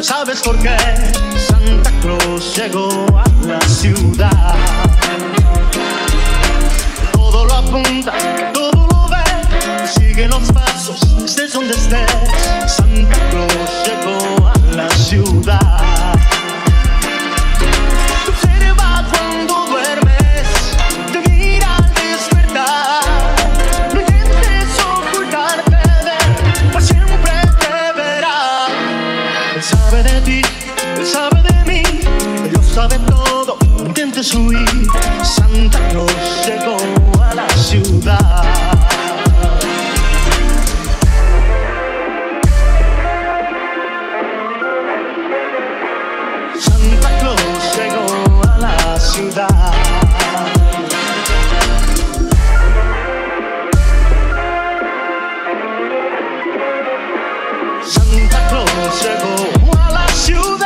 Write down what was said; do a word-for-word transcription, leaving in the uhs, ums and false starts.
¿Sabes por qué? Santa Claus llegó a la ciudad. Todo lo apunta, todo lo ve. Sigue los pasos, estés donde estés. Santa Claus llegó a la ciudad. Observa cuando duermes, te mira al despertar. No intentes ocultarte de él, pues siempre te verá. Él sabe de ti, Él sabe de mí, Él lo sabe todo, no intentes huir. Santa Claus llegó a la ciudad. Santa Claus llegó a la ciudad. Santa Claus llegó a la ciudad.